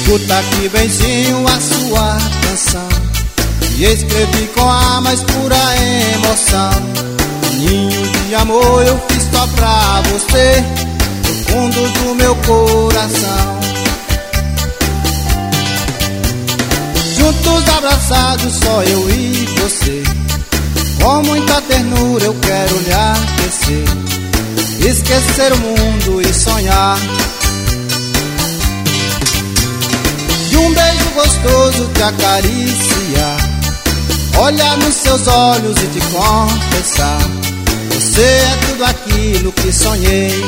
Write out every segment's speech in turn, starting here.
Escuta aqui benzinho a sua canção, e escrevi com a mais pura emoção. Ninho de amor eu fiz só pra você, no fundo do meu coração. Juntos abraçados, só eu e você, com muita ternura eu quero lhe aquecer, esquecer o mundo e sonhar. De um beijo gostoso te acariciar, olhar nos seus olhos e te confessar: você é tudo aquilo que sonhei.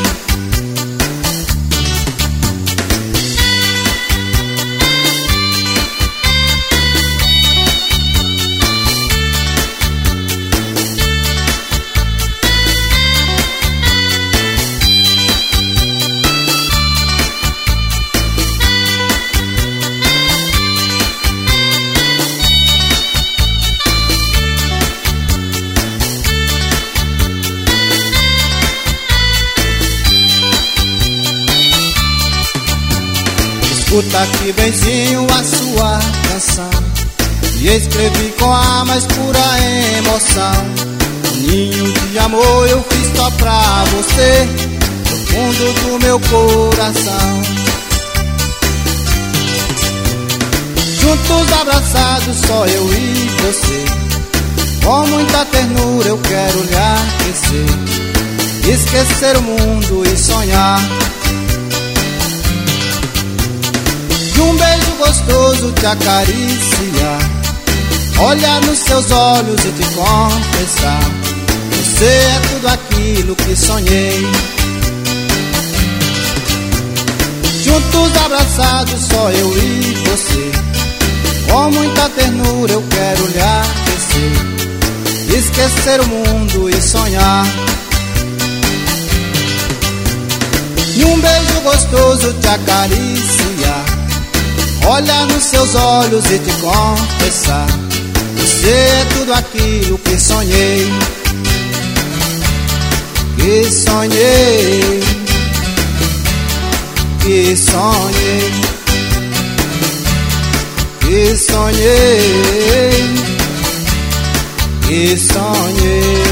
Escuta aqui benzinho a sua canção, e escrevi com a mais pura emoção. Ninho de amor eu fiz só pra você, no fundo do meu coração. Juntos abraçados, só eu e você, com muita ternura eu quero lhe aquecer, esquecer o mundo e sonhar. De um beijo gostoso te acariciar, olhar nos seus olhos e te confessar: você é tudo aquilo que sonhei. Juntos abraçados, só eu e você, com muita ternura eu quero lhe aquecer, esquecer o mundo e sonhar. De um beijo gostoso te acariciar, olhar nos seus olhos e te confessar: você é tudo aquilo que sonhei. Que sonhei, que sonhei, que sonhei, que sonhei.